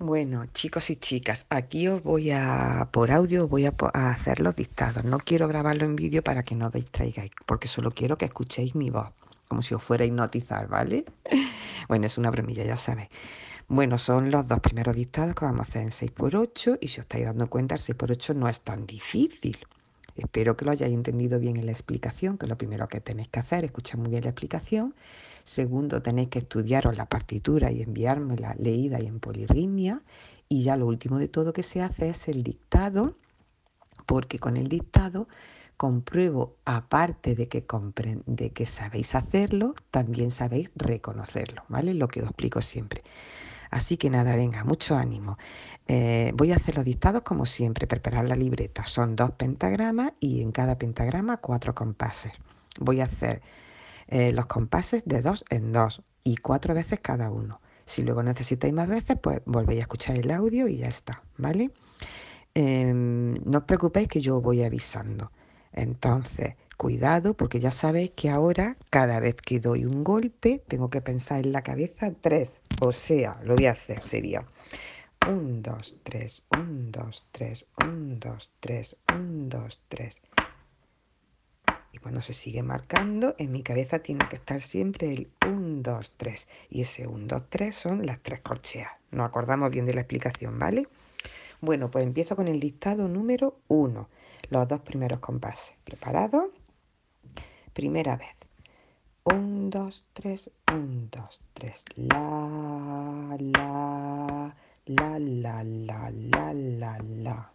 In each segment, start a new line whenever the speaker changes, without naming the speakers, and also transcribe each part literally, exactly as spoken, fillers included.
Bueno, chicos y chicas, aquí os voy a, por audio, os voy a, po- a hacer los dictados. No quiero grabarlo en vídeo para que no os distraigáis, porque solo quiero que escuchéis mi voz, como si os fuera a hipnotizar, ¿vale? Bueno, es una bromilla, ya sabéis. Bueno, son los dos primeros dictados que vamos a hacer en seis por ocho y si os estáis dando cuenta, el seis por ocho no es tan difícil. Espero que lo hayáis entendido bien en la explicación, que lo primero que tenéis que hacer es escuchar muy bien la explicación. Segundo, tenéis que estudiaros la partitura y enviármela leída y en polirritmia. Y ya lo último de todo que se hace es el dictado, porque con el dictado compruebo, aparte de que, compre- de que sabéis hacerlo, también sabéis reconocerlo, ¿vale? Lo que os explico siempre. Así que nada, venga, mucho ánimo. Eh, voy a hacer los dictados como siempre, preparar la libreta. Son dos pentagramas y en cada pentagrama cuatro compases. Voy a hacer eh, los compases de dos en dos y cuatro veces cada uno. Si luego necesitáis más veces, pues volvéis a escuchar el audio y ya está, ¿vale? Eh, no os preocupéis que yo voy avisando. Entonces, cuidado porque ya sabéis que ahora cada vez que doy un golpe tengo que pensar en la cabeza tres. O sea, lo voy a hacer, sería un, dos, tres, un, dos, tres, un, dos, tres, un, dos, tres. Y cuando se sigue marcando, en mi cabeza tiene que estar siempre el uno, dos, tres. Y ese uno, dos, tres son las tres corcheas. Nos acordamos bien de la explicación, ¿vale? Bueno, pues empiezo con el dictado número uno. Los dos primeros compases. ¿Preparados? Primera vez. uno, dos, tres, uno, dos, tres. La, la, la, la, la, la, la, la.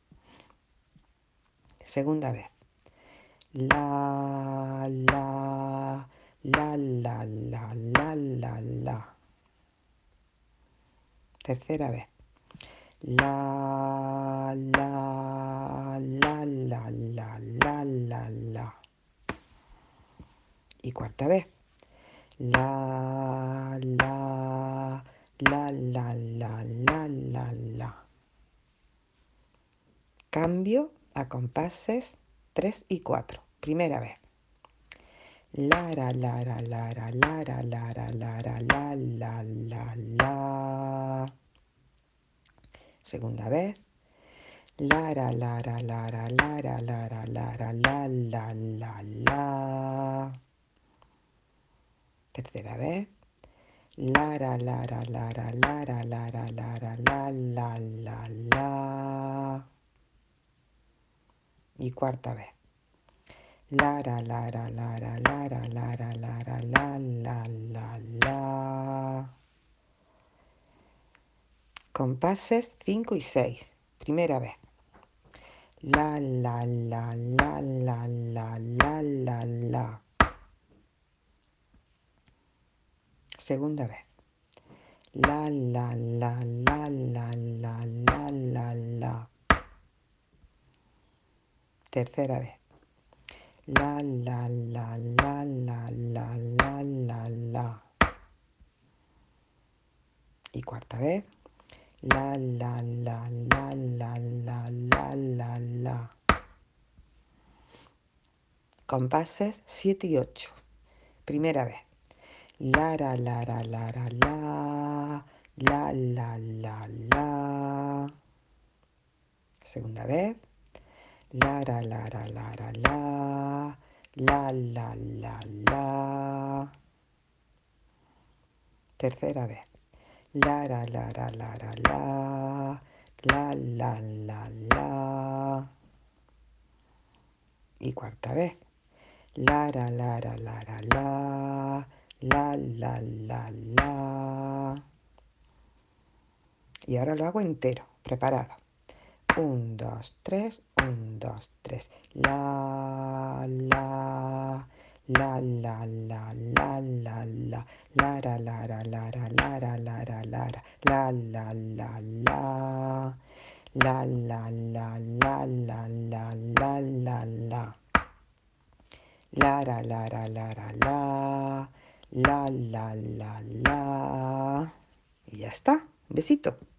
Segunda vez. La, la, la, la, la, la, la, la. Tercera vez. La, la, la, la, la, la, la, la. Y cuarta vez. La, la, la, la, la, la, la, la. Cambio a compases tres y cuatro. Primera vez. Lara, lara, lara, lara, lara, lara, la, la, la, la. Segunda vez. Lara, lara, lara, lara, lara, lara, la, la, la, la. Tercera vez. Lara, lara, lara, lara, lara, lara, la, la, la, la. Y cuarta vez. Lara, lara, lara, lara, lara, lara, la, la, la, la. Compases cinco y seis. Primera vez. La, la, la, la, la, la, la, la, la. Segunda vez. La, la, la, la, la, la, la, la, la. Tercera vez. La, la, la, la, la, la, la, la, la. Y cuarta vez. La, la, la, la, la, la, la, la, la. Compases siete y ocho. Primera vez. Lara, lara, lara, la, la, la, la, la. Segunda vez. Lara, lara, lara, la, la, la, la, la. Tercera vez. Lara, lara, lara, la, la, la, la, la. Y cuarta vez. Lara, lara, lara, la, la, la, la, la. Y ahora lo hago entero, preparado. Un, dos, tres, un, dos, tres. La, la, la, la, la, la, la, la. Lara, lara, lara, lara, lara, lara. La, la, la, la. La, la, la, la, la, la, la, la, la. Lara, lara, lara, la. La, la, la, la. Y ya está. Un besito.